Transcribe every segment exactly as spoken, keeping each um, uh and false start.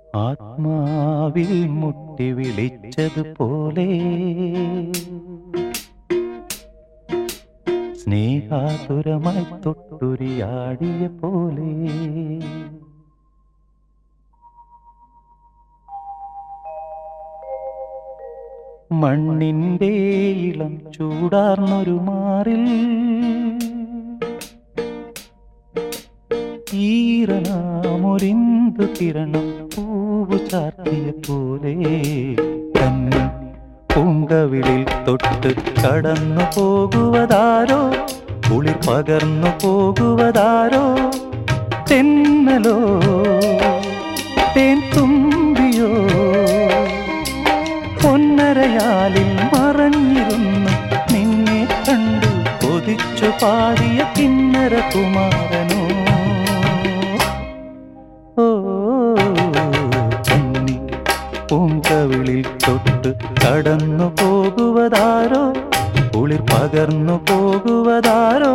ആത്മാവിൽ മുട്ടി വിളിച്ചതുപോലെ സ്നേഹാതുരമായി തൊട്ടുരിയാടിയ പോലെ മണ്ണിന്റെ ഇളം ചൂടാർന്നൊരു മാറിൽ ഈറനാമൊരിന്തു കിരണം പൂവു ചാർത്തിയ പോലെ തന്നെ പൂങ്കവിളിൽ തൊട്ട് കടന്നു പോകുവതാരോ കുളിർ പകർന്നു പോകുവതാരോ തെന്നലോ തേൻ തുമ്പിയോ പൊന്നരയാലിൽ മറഞ്ഞിരുന്നു നിന്നെ കണ്ടു കൊതിച്ചു പാടിയ കിന്നര കുമാരനോ ഓ കന്നി പൂങ്കവിളിൽ തൊട്ട് കടന്നു പോകുവതാരോ കുളിർ പകർന്നു പോകുവതാരോ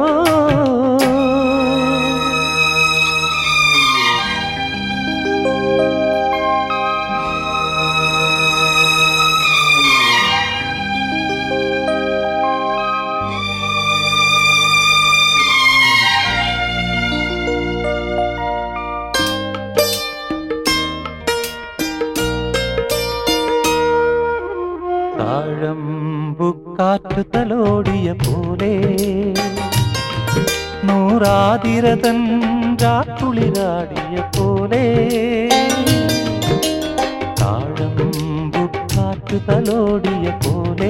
താഴമ്പുകാറ്റ് തലോടിയ പോലെ നൂറാതിരതൻ രാക്കുളിരാടിയ പോലെ താഴമ്പുകാറ്റ് തലോടിയ പോലെ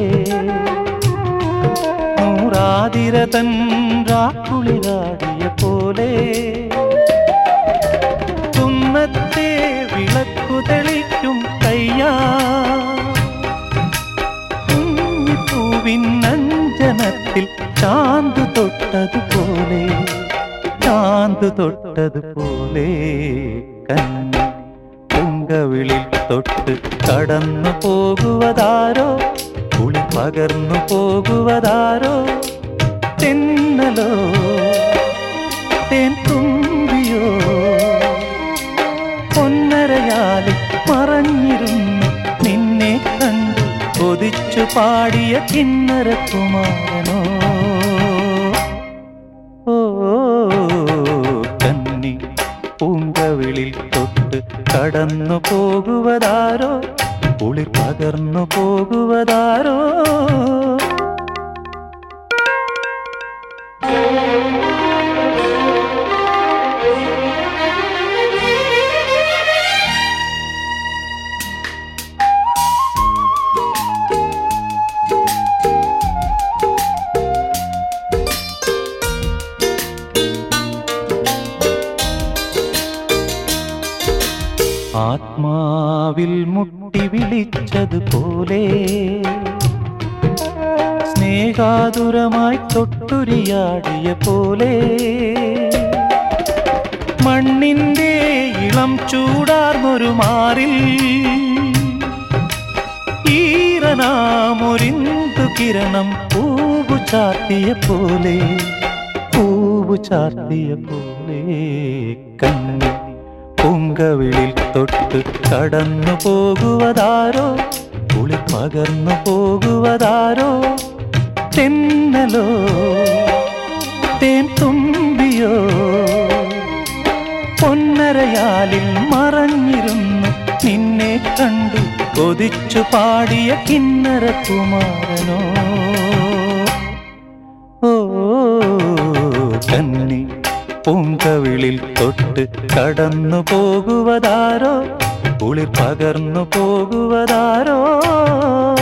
നൂറാതിരതൻ രാക്കുളിരാടിയ പോലെ കുന്നത്തെ വിളക്കു തെളിക്കും കയ്യാ ിൽ ചാന്ത് തൊട്ടതുപോലെ ചാന്ത് തൊട്ടതുപോലെ കന്നി പൂങ്കവിളിൽ തൊട്ട് കടന്നു പോകുവതാരോ കുളി പകർന്നു പോകുവതാരോ തെന്നലോ തേൻ തുമ്പിയോ പൊന്നരയാലിൽ മറഞ്ഞിരുന്നു നിന്നെ കണ്ടു കൊതിച്ചു പാടിയ കിന്നര കുമാരനോ ഓ കന്നി പൂങ്കവിളിൽ തൊട്ട് കടന്നു പോകുവതാരോ കുളിർ പകർന്നു പോകുവതാരോ ആത്മാവിൽ മുട്ടി വിളിച്ചതുപോലെ സ്നേഹാതുരമായി തൊട്ടുരിയാടിയ പോലെ മണ്ണിന്റെ ഇളം ചൂടാർന്നൊരു മാറിൽ ഈറനാമൊരിന്തു കിരണം പൂവു ചാർത്തിയ പോലെ പൂവു ചാർത്തിയ പോലെ കന്നി പൂങ്കവിളിൽ തൊട്ട് കടന്നു പോകുവതാരോ കുളി പകർന്നു പോകുവതാരോ തെന്നലോ തേൻ തുമ്പിയോ പൊന്നരയാലിൽ മറഞ്ഞിരുന്നു നിന്നെ കണ്ടു കൊതിച്ചു പാടിയ കിന്നര കുമാരനോ ഓ കന്നി പൂങ്കവിളിൽ തൊട്ട് കടന്നു പോകുവതാരോ കുളിർ പകർന്നു പോകുവതാരോ